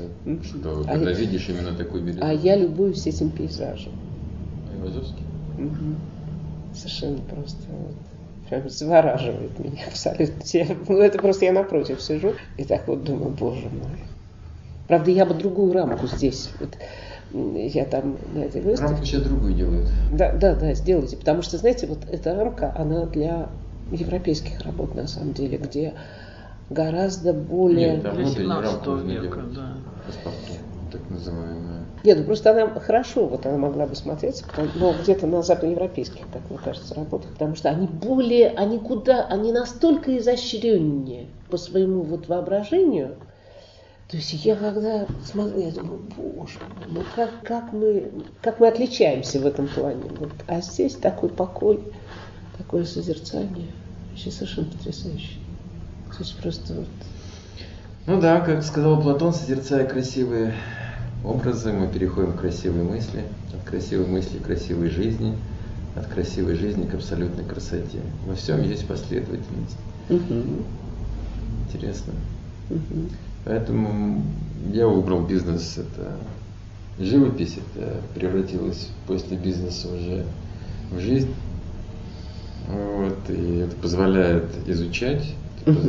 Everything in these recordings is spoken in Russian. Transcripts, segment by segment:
что когда видишь именно такой бирюзу. А я любуюсь этим пейзажем. Айвазовский? Совершенно просто прям завораживает меня абсолютно. Это просто я напротив сижу и так вот думаю, боже мой. Правда, я бы другую рамку здесь. Вот, я там на этой выставке. Рамку сейчас другую делают. Да, сделайте. Потому что, знаете, вот эта рамка, она для европейских работ, на самом деле, где гораздо более... Нет, там внутреннюю рамку нужно века, делать. да. Паспорту, так называемую. Нет, ну просто она хорошо, вот она могла бы смотреться, но где-то на западноевропейских, так мне кажется, работах, потому что они более, они настолько изощреннее по своему вот воображению. То есть я когда смотрю, я думаю, боже мой, ну как мы отличаемся в этом плане. Вот, а здесь такой покой, такое созерцание, вообще совершенно потрясающе. То есть просто вот... Ну да, как сказал Платон, созерцая красивые образы, мы переходим к красивой мысли, от красивой мысли к красивой жизни, от красивой жизни к абсолютной красоте. Во всем есть последовательность. Интересно. Поэтому я выбрал бизнес, это живопись, это превратилось после бизнеса уже в жизнь. Вот, и это позволяет изучать, это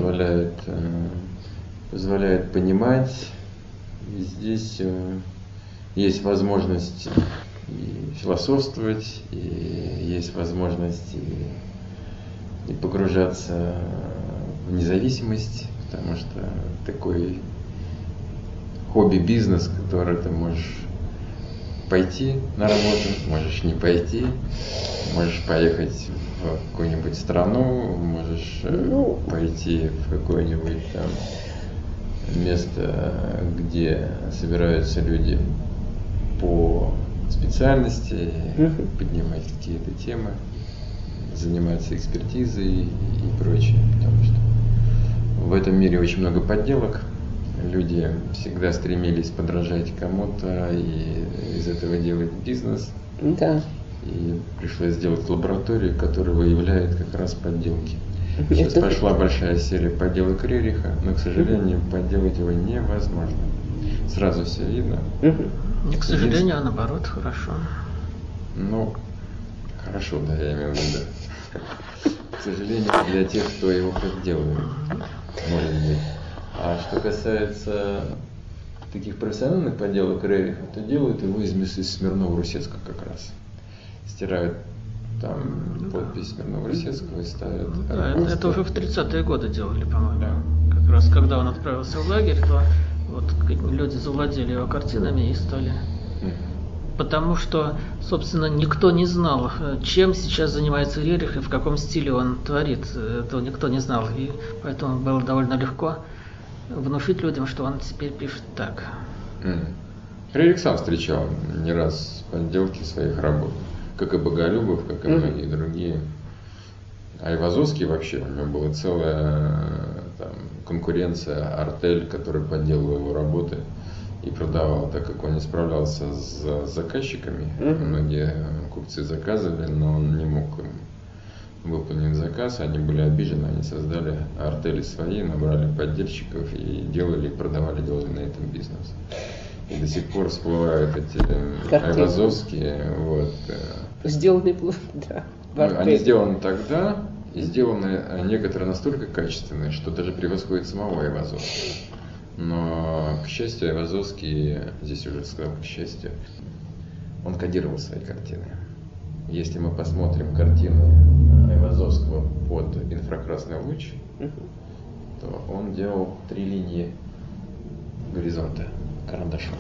позволяет понимать. И здесь есть возможность и философствовать, и есть возможность и погружаться в независимость, потому что такой хобби-бизнес, который ты можешь пойти на работу, можешь не пойти, можешь поехать в какую-нибудь страну, можешь пойти в какое-нибудь там место, где собираются люди по специальности, поднимать какие-то темы, заниматься экспертизой и прочее, потому что в этом мире очень много подделок. Люди всегда стремились подражать кому-то и из этого делать бизнес. Да. И пришлось сделать лабораторию, которая выявляет как раз подделки. Сейчас пошла большая серия подделок Рериха, но, к сожалению, подделать его невозможно. Сразу все видно. И, к сожалению, а наоборот, хорошо. Ну, хорошо, да, я имею в виду. К сожалению, для тех, кто его подделывает, может быть. А что касается таких профессиональных подделок Рериха, то делают его из Смирнова-Русецка как раз. Стирают там подпись Смирнова-Русецкого и ставят. Да, это уже в 30-е годы делали, по-моему. Да. Как раз когда он отправился в лагерь, то вот люди завладели его картинами и стали. Потому что, собственно, никто не знал, чем сейчас занимается Рерих и в каком стиле он творит. Этого никто не знал. И поэтому было довольно легко внушить людям, что он теперь пишет так. Рерих сам встречал не раз подделки своих работ, как и Боголюбов, как и многие другие. А Айвазовский вообще, у него была целая там конкуренция, артель, который подделывал его работы и продавал, так как он не справлялся с заказчиками. Многие купцы заказывали, но он не мог им выполнить заказ, они были обижены, они создали артели свои, набрали поддельщиков и делали на этом бизнес. И до сих пор всплывают эти айвазовские. Вот. Сделанные, да. Они сделаны тогда, и сделаны некоторые настолько качественные, что даже превосходят самого Айвазовского. Но, к счастью, Айвазовский, здесь уже сказал, к счастью, он кодировал свои картины. Если мы посмотрим картину Айвазовского под инфракрасный луч, то он делал 3 линии горизонта карандашом.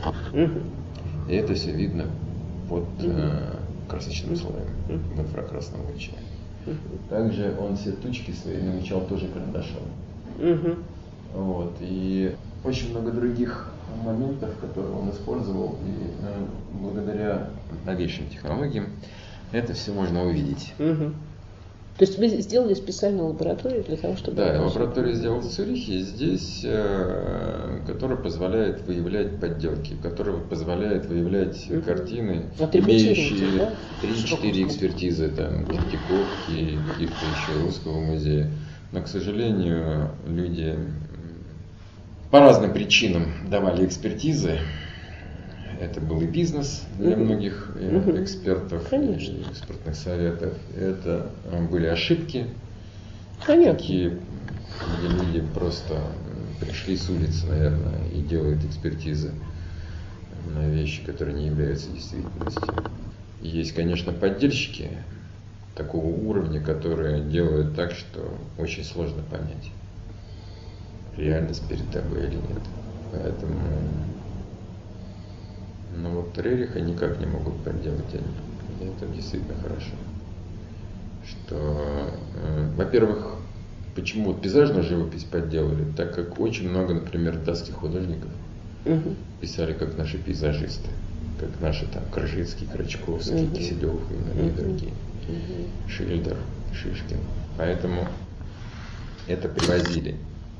И это все видно под красочным слоем в инфракрасном луче. Также он все тучки свои намечал тоже карандашом. Вот. И очень много других моментов, которые он использовал, и благодаря новейшим технологиям это все можно увидеть. То есть вы сделали специальную лабораторию для того, чтобы... Да, я лабораторию сделал в Цюрихе, здесь, которая позволяет выявлять подделки, которая позволяет выявлять картины, имеющие 3-4 экспертизы, там, Третьяковки, каких-то еще Русского музея. Но, к сожалению, люди по разным причинам давали экспертизы. Это был и бизнес для многих экспертов, Конечно. и экспертных советов. Это были ошибки, Понятно. такие, где люди просто пришли с улицы, наверное, и делают экспертизы на вещи, которые не являются действительностью. И есть, конечно, поддельщики такого уровня, которые делают так, что очень сложно понять, реальность перед тобой или нет. Поэтому, вот Рериха никак не могут подделать они. И это действительно хорошо. Что, во-первых, почему пейзажную живопись подделали? Так как очень много, например, датских художников писали как наши пейзажисты, как наши там Крыжицкий, Крачковский, Киселев и многие другие. Шильдер, Шишкин. Поэтому это привозили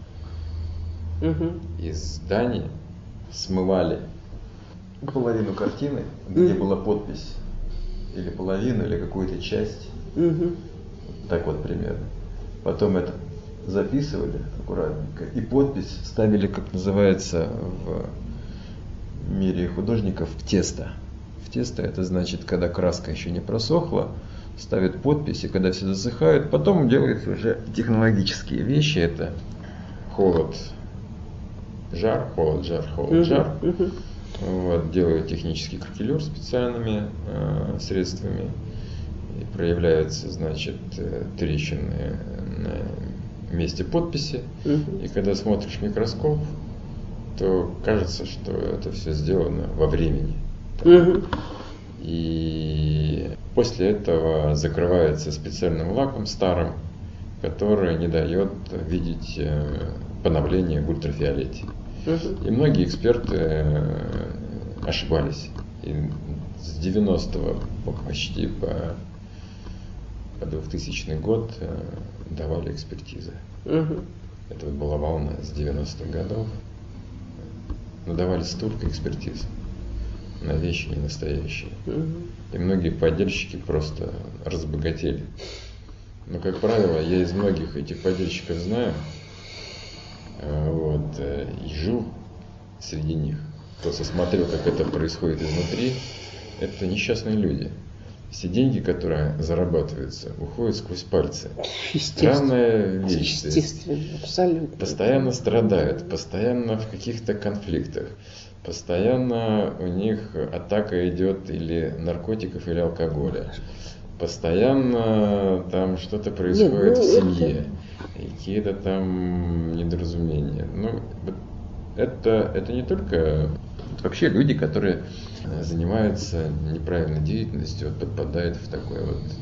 из Дании, смывали половину картины, где была подпись, или половину, или какую-то часть. Так вот примерно. Потом это записывали аккуратненько и подпись ставили, как называется в мире художников, в тесто. В тесто это значит, когда краска еще не просохла, ставят подпись, и когда все засыхают, потом делаются уже технологические вещи. Это холод, жар, холод, жар, холод, жар. Вот, делают технический кракелюр специальными средствами. И проявляются, значит, трещины на месте подписи. И когда смотришь в микроскоп, то кажется, что это все сделано во времени. И после этого закрывается специальным лаком старым, который не дает видеть поновление в ультрафиолете. И многие эксперты ошибались. И с 90-го почти по 2000 год давали экспертизы. Это вот была волна с 90-х годов. Но давали столько экспертиз на вещи не настоящие. И многие поддельщики просто разбогатели. Но, как правило, я из многих этих поддельщиков знаю, и жил среди них. Просто смотрел, как это происходит изнутри. Это несчастные люди. Все деньги, которые зарабатываются, уходят сквозь пальцы. Странная вещь. Естественно, абсолютно. Постоянно страдают, постоянно в каких-то конфликтах. Постоянно у них атака идет или наркотиков, или алкоголя. Постоянно там что-то происходит в семье. Какие-то там недоразумения. Это не только... Вообще люди, которые занимаются неправильной деятельностью, попадают в такой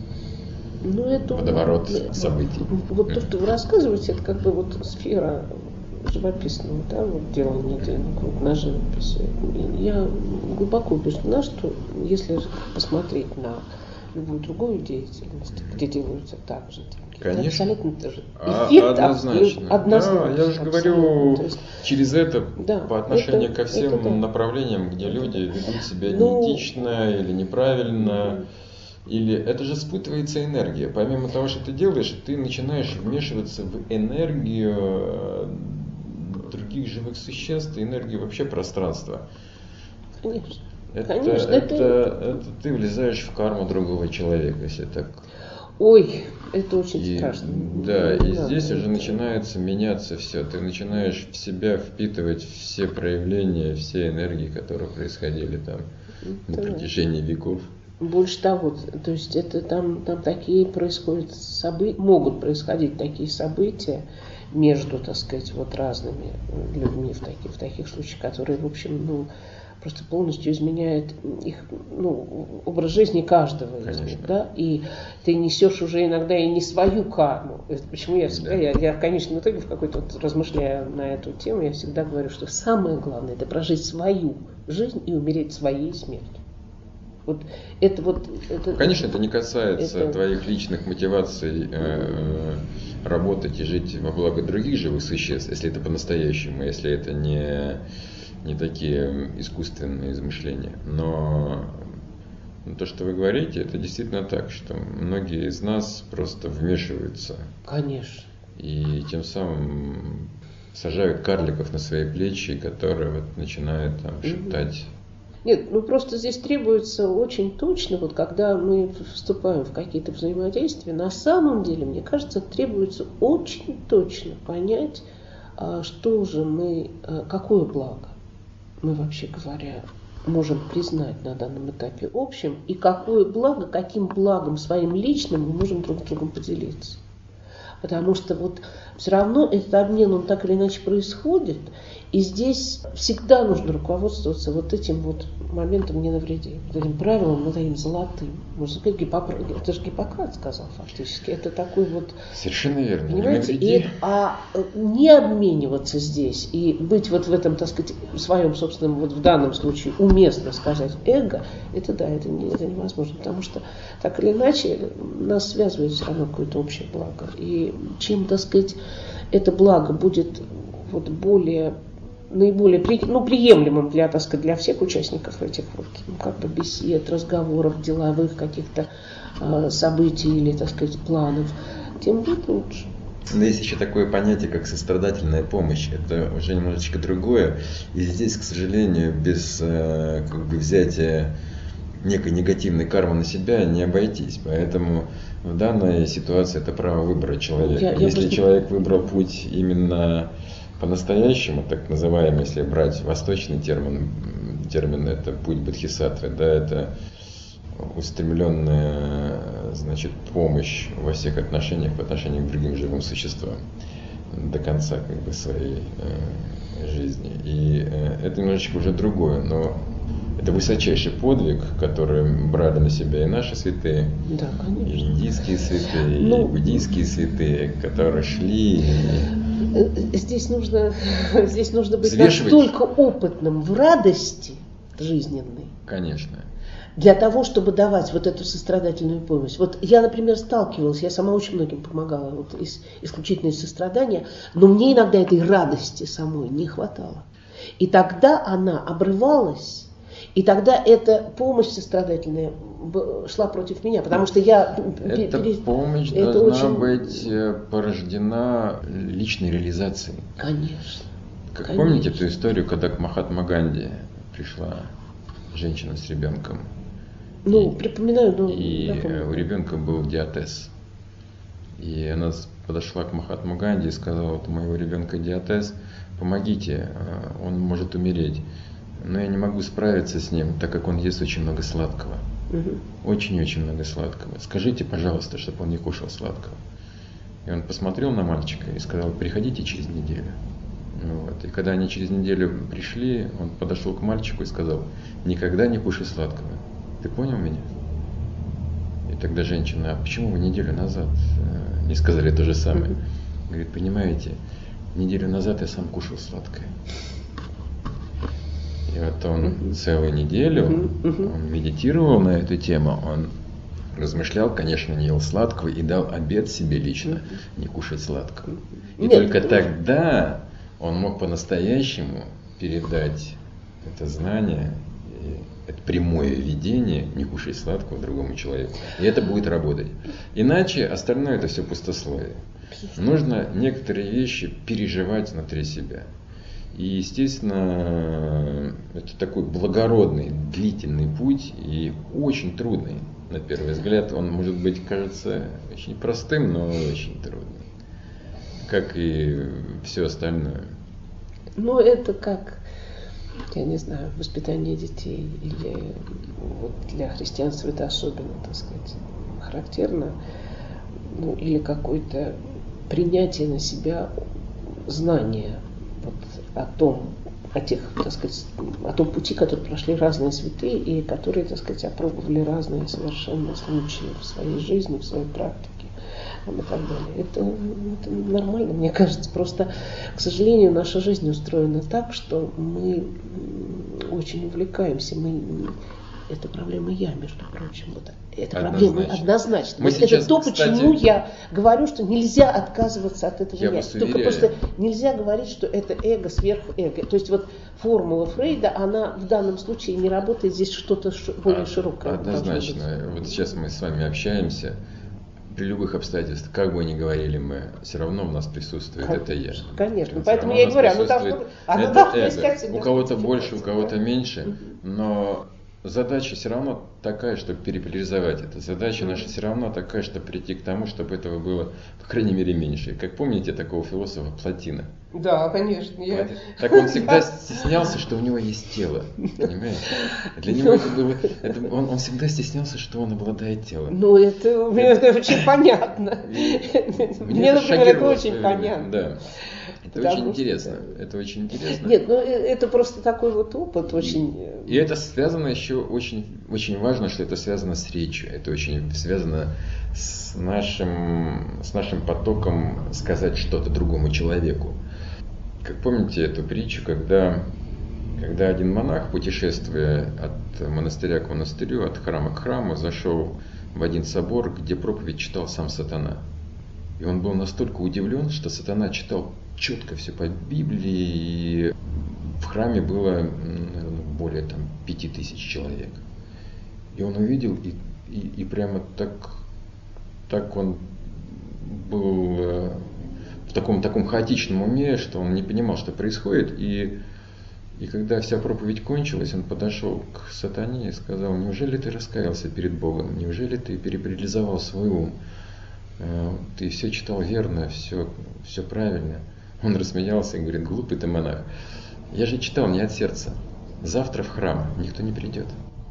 водоворот событий. Вот то, что вы рассказываете, это как бы сфера живописного, делания денег на живописи. Я глубоко убеждена, что если посмотреть на любую другую деятельность, где делаются так же деньги, конечно. Это абсолютно тоже эффект однозначно. однозначно. Да, я же говорю, есть, через это по отношению это, ко всем направлениям, где люди ведут себя неэтично или неправильно. Или это же спутывается энергия. Помимо того, что ты делаешь, ты начинаешь вмешиваться в энергию других живых существ, энергию вообще пространства. Конечно. Это ты влезаешь в карму другого человека, если так. Ой, это очень страшно. Да, и здесь уже начинается меняться все. Ты начинаешь в себя впитывать все проявления, все энергии, которые происходили там на протяжении веков. Больше того, то есть это там такие происходят могут происходить такие события между, так сказать, разными людьми в таких случаях, которые, в общем, просто полностью изменяет их, образ жизни каждого из них, да, и ты несешь уже иногда и не свою карму. Почему я всегда, я в конечном итоге в какой-то размышляя на эту тему, я всегда говорю, что самое главное это прожить свою жизнь и умереть своей смертью. Конечно, это не касается твоих личных мотиваций работать и жить во благо других живых существ, если это по-настоящему, если это не такие искусственные измышления. Но то, что вы говорите, это действительно так, что многие из нас просто вмешиваются. Конечно. И тем самым сажают карликов на свои плечи, которые вот начинают там шептать. Нет, ну просто здесь требуется очень точно, вот когда мы вступаем в какие-то взаимодействия, на самом деле, мне кажется, требуется очень точно понять, что же мы, какое благо мы, вообще говоря, можем признать на данном этапе общим, и какое благо, каким благом своим личным мы можем друг с другом поделиться. Потому что вот все равно этот обмен, он так или иначе происходит, и здесь всегда нужно руководствоваться вот этим вот моментом «не навреди», вот этим правилом, вот этим золотым. Можно сказать, это же Гиппократ сказал фактически. Это такой вот... Совершенно верно. Понимаете? Не обмениваться здесь и быть вот в этом, так сказать, своем собственном, вот в данном случае уместно сказать эго, это да, это невозможно, потому что так или иначе нас связывает все равно какое-то общее благо. И чем, так сказать, это благо будет вот наиболее приемлемым для, так сказать, для всех участников этих вот, как бы бесед, разговоров, деловых каких-то событий или, так сказать, планов, тем будет лучше. Но есть еще такое понятие, как сострадательная помощь. Это уже немножечко другое. И здесь, к сожалению, без взятия некой негативной кармы на себя не обойтись. Поэтому в данной ситуации это право выбора человека. Если человек выбрал путь именно по-настоящему, так называемый, если брать восточный термин это путь бодхисаттвы, да, это устремленная, значит, помощь во всех отношениях по отношению к другим живым существам до конца как бы своей жизни. И это немножечко уже другое, но это высочайший подвиг, который брали на себя и наши святые, да, конечно, и индийские святые, и буддийские святые, которые шли. Здесь нужно быть настолько опытным в радости жизненной. Конечно. Для того, чтобы давать вот эту сострадательную помощь. Вот я, например, сталкивалась, я сама очень многим помогала, вот исключительно из сострадания, но мне иногда этой радости самой не хватало. И тогда она обрывалась, и тогда эта помощь сострадательная шла против меня, потому что я... Эта помощь должна быть порождена личной реализацией. Конечно. Как помните эту историю, когда к Махатма Ганди пришла женщина с ребенком? Припоминаю, но... И у ребенка был диатез. И она подошла к Махатма Ганди и сказала: вот у моего ребенка диатез, помогите, он может умереть. Но я не могу справиться с ним, так как он ест очень много сладкого. Очень-очень много сладкого. Скажите, пожалуйста, чтобы он не кушал сладкого. И он посмотрел на мальчика и сказал: приходите через неделю. Вот. И когда они через неделю пришли, он подошел к мальчику и сказал: никогда не кушай сладкого. Ты понял меня? И тогда женщина: а почему вы неделю назад не сказали то же самое? Говорит: понимаете, неделю назад я сам кушал сладкое. И вот он целую неделю он медитировал на эту тему, он размышлял, конечно, не ел сладкого и дал обет себе лично не кушать сладкого. И только тогда он мог по-настоящему передать это знание, это прямое видение, не кушать сладкого другому человеку. И это будет работать. Иначе остальное это все пустословие. Нужно некоторые вещи переживать внутри себя. И, естественно, это такой благородный, длительный путь и очень трудный, на первый взгляд. Он, может быть, кажется очень простым, но очень трудным. Как и все остальное. Это как, я не знаю, воспитание детей. Или вот для христианства это особенно, так сказать, характерно. Или какое-то принятие на себя знания о том пути, который прошли разные святые и которые, так сказать, опробовали разные совершенно случаи в своей жизни, в своей практике и так далее. Это нормально, мне кажется. Просто, к сожалению, наша жизнь устроена так, что мы очень увлекаемся. Это проблема я, между прочим. Это проблема однозначно. Это то, почему я говорю, что нельзя отказываться от этого я. Только просто нельзя говорить, что это эго сверхэго. То есть вот формула Фрейда, она в данном случае не работает, здесь что-то более широкое. Однозначно. Вот сейчас мы с вами общаемся. при любых обстоятельствах, как бы ни говорили мы, все равно у нас присутствует это я. Конечно, поэтому я и говорю, оно должно искать. У кого-то больше, у кого-то меньше, но задача все равно такая, чтобы переполяризовать это. Задача наша все равно такая, чтобы прийти к тому, чтобы этого было, по крайней мере, меньше. Как помните такого философа Платина? Да, конечно. Так он всегда стеснялся, что у него есть тело. Понимаете? Для него это было. Он всегда стеснялся, что он обладает телом. Ну, это очень понятно. Мне, например, это очень понятно. Да. Это очень интересно. Это очень интересно. Нет, ну это просто такой вот опыт очень. И это связано еще очень, очень важно, что это связано с речью. Это очень связано с нашим потоком сказать что-то другому человеку. Как помните эту притчу, когда один монах, путешествуя от монастыря к монастырю, от храма к храму, зашел в один собор, где проповедь читал сам сатана. И он был настолько удивлен, что сатана читал четко все по Библии, и в храме было, наверное, более 5000 человек. И он увидел, и прямо так он был в таком хаотичном уме, что он не понимал, что происходит. И когда вся проповедь кончилась, он подошел к сатане и сказал: неужели ты раскаялся перед Богом? Неужели ты переполяризовал свой ум? Ты все читал верно, все правильно. Он рассмеялся и говорит: глупый ты монах. Я же читал не от сердца. Завтра в храм никто не придет.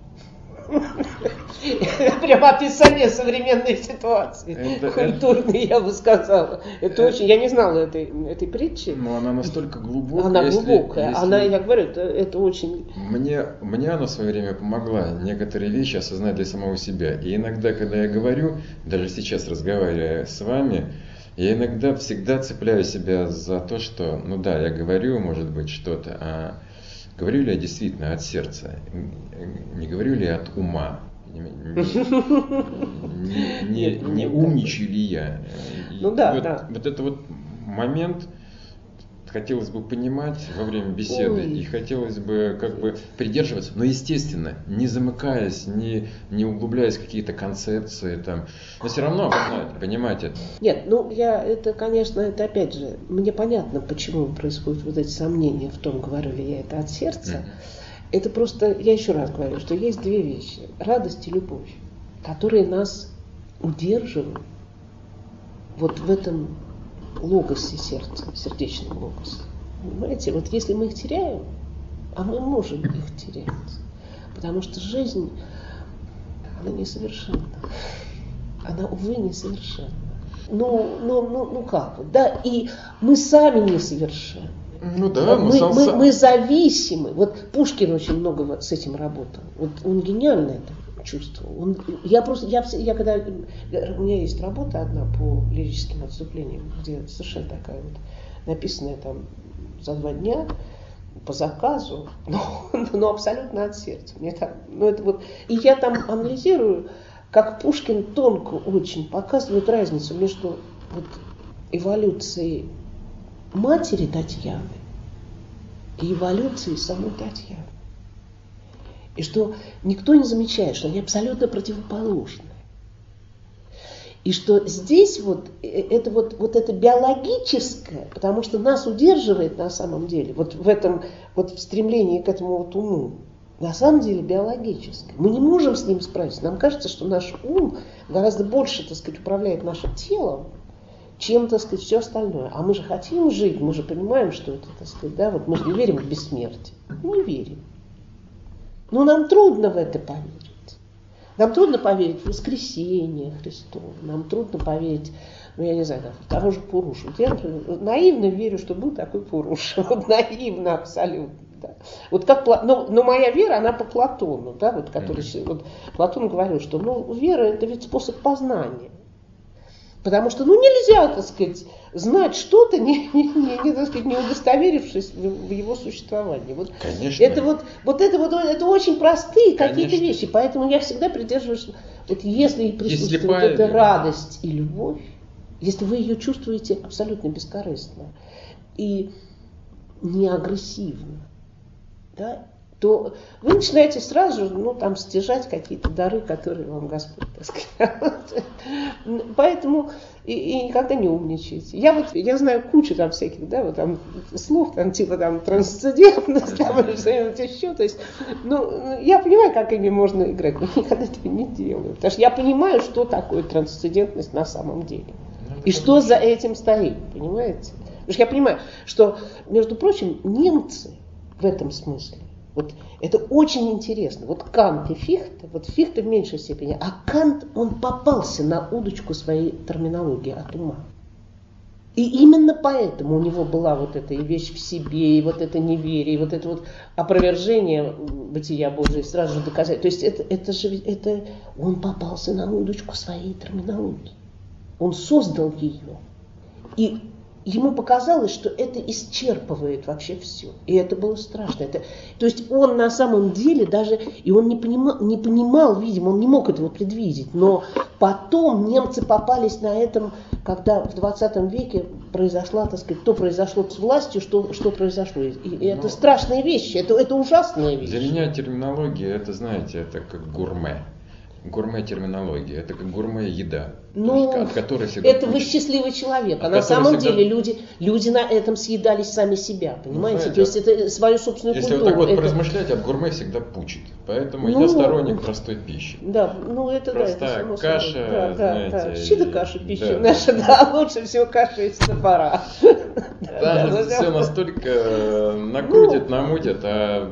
Прямо описание современной ситуации. Культурной, я бы сказала. Это очень. Я не знала этой притчи. Но она настолько глубокая. Она глубокая. Я говорю, это очень. Мне она в свое время помогла некоторые вещи осознать для самого себя. И иногда, когда я говорю, даже сейчас разговаривая с вами, я иногда всегда цепляю себя за то, что, я говорю, может быть, что-то, а говорю ли я действительно от сердца, не говорю ли я от ума, не умничаю ли я. Вот это вот момент хотелось бы понимать во время беседы, и хотелось бы придерживаться, но естественно, не замыкаясь, не углубляясь в какие-то концепции там, но все равно понимать это. Нет, это, конечно, это опять же, мне понятно, почему происходят вот эти сомнения в том, говорю ли я это от сердца. Это просто, я еще раз говорю, что есть две вещи: радость и любовь, которые нас удерживают вот в этом логосе сердца, сердечном логосе. Понимаете, вот если мы их теряем, а мы можем их терять, потому что жизнь, она несовершенна. Она, увы, несовершенна. Как? Да, и мы сами несовершенны. Мы зависимы. Вот Пушкин очень много с этим работал. Вот он гениально это чувствовал. У меня есть работа одна по лирическим отступлениям, где совершенно такая вот, написанная там за 2 дня по заказу, но абсолютно от сердца. И я там анализирую, как Пушкин тонко очень показывает разницу между эволюцией матери Татьяны и эволюцией самой Татьяны. И что никто не замечает, что они абсолютно противоположны. И что здесь это биологическое, потому что нас удерживает на самом деле, в этом в стремлении к этому уму, на самом деле биологическое. Мы не можем с ним справиться. Нам кажется, что наш ум гораздо больше, управляет нашим телом, чем, все остальное. А мы же хотим жить, мы же понимаем, что это, мы же не верим в бессмертие. Не верим. Но нам трудно в это поверить. Нам трудно поверить в воскресение Христово. Нам трудно поверить, в того же Пурушу. Я наивно верю, что был такой Пуруш. Наивно абсолютно. Да. Но моя вера, она по Платону. Да, Платон говорил, что вера – это ведь способ познания. Потому что нельзя, знать что-то, не удостоверившись в его существовании. Конечно. Это очень простые какие-то вещи. Поэтому я всегда придерживаюсь, если присутствует эта радость и любовь, если вы ее чувствуете абсолютно бескорыстно и не агрессивно, да, то вы начинаете сразу же, стяжать какие-то дары, которые вам Господь, так сказать. Поэтому и никогда не умничайте. Я знаю кучу там всяких, слов, трансцендентность, или что-нибудь еще. То есть, я понимаю, как ими можно играть, но никогда этого не делаю. Потому что я понимаю, что такое трансцендентность на самом деле. И что за этим стоит, понимаете? Потому что я понимаю, что, между прочим, немцы в этом смысле, это очень интересно. Кант и Фихте, Фихте в меньшей степени, а Кант, он попался на удочку своей терминологии от ума. И именно поэтому у него была эта и вещь в себе, и это неверие, и это опровержение бытия Божия, сразу же доказать. То есть это он попался на удочку своей терминологии. Он создал ее. И ему показалось, что это исчерпывает вообще все. И это было страшно. То есть он на самом деле даже, и он не понимал, видимо, он не мог этого предвидеть. Но потом немцы попались на этом, когда в 20 веке произошла, то произошло с властью, что произошло. И это страшные вещи, это ужасные вещи. Для меня терминология, это, знаете, это как гурме. Гурме-терминология, это как гурме-еда, от которой всегда это вы счастливый человек, а на самом деле люди на этом съедались сами себя, понимаете? То есть это свою собственную культуру. Если так поразмышлять, от гурме всегда пучит, поэтому я сторонник простой пищи. Да, это простая каша, знаете. Щи каша пища наша, лучше всего каша из топора. Там все настолько накрутит, намутит, а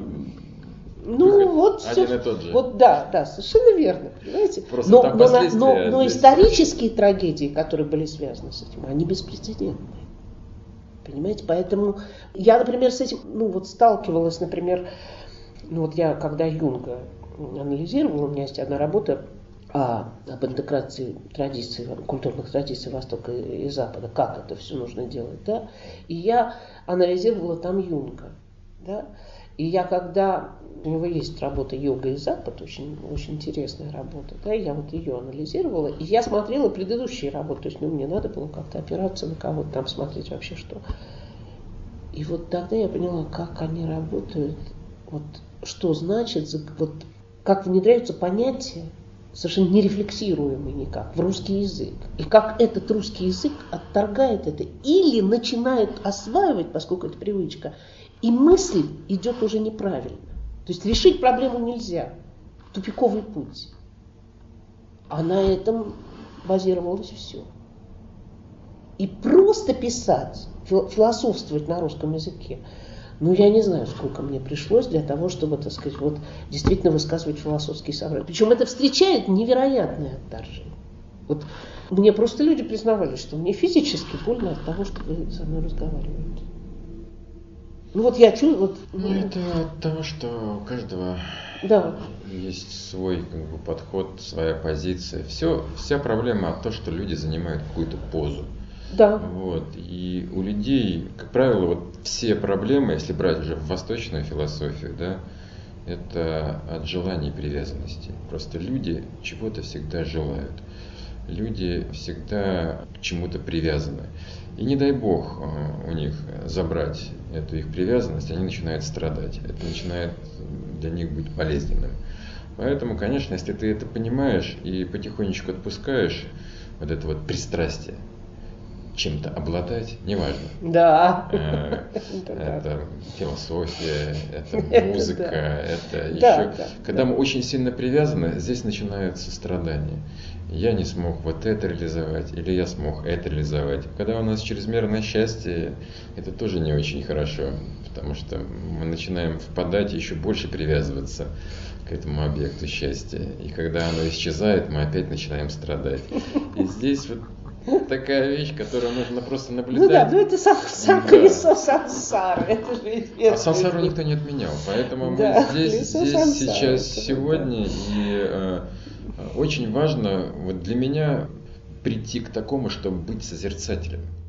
один и тот же. Да, совершенно верно, понимаете. Но исторические трагедии, которые были связаны с этим, они беспрецедентные. Понимаете, поэтому я, например, с этим, сталкивалась, например, я когда Юнга анализировала, у меня есть одна работа об интеграции традиций, культурных традиций Востока и Запада, как это все нужно делать, да, и я анализировала там Юнга, да. И я у него есть работа «Йога и Запад», очень, очень интересная работа, да, я ее анализировала, и я смотрела предыдущие работы, то есть мне надо было как-то опираться на кого-то, там смотреть вообще что. И тогда я поняла, как они работают, что значит, как внедряются понятия, совершенно нерефлексируемые никак, в русский язык. И как этот русский язык отторгает это или начинает осваивать, поскольку это привычка, и мысль идет уже неправильно. То есть решить проблему нельзя. Тупиковый путь. А на этом базировалось все. И просто писать, философствовать на русском языке, я не знаю, сколько мне пришлось для того, чтобы, действительно высказывать философские соображения. Причем это встречает невероятное отторжение. Мне просто люди признавались, что мне физически больно от того, что вы со мной разговариваете. Я чувствую... Это от того, что у каждого есть свой подход, своя позиция. Вся проблема от того, что люди занимают какую-то позу. Да. И у людей, как правило, все проблемы, если брать уже восточную философию, да, это от желаний и привязанности. Просто люди чего-то всегда желают. Люди всегда к чему-то привязаны. И не дай бог у них забрать эту их привязанность, они начинают страдать. Это начинает для них быть болезненным. Поэтому, конечно, если ты это понимаешь и потихонечку отпускаешь это пристрастие, чем-то обладать, неважно. Да. Это философия, это музыка, это еще. Когда мы очень сильно привязаны, здесь начинаются страдания. Я не смог это реализовать, или я смог это реализовать. Когда у нас чрезмерное счастье, это тоже не очень хорошо, потому что мы начинаем впадать и еще больше привязываться к этому объекту счастья. И когда оно исчезает, мы опять начинаем страдать. И здесь такая вещь, которую нужно просто наблюдать. Это колесо сансары. Это же а сансару никто не отменял, поэтому мы здесь сейчас, сегодня, и очень важно для меня прийти к такому, чтобы быть созерцателем.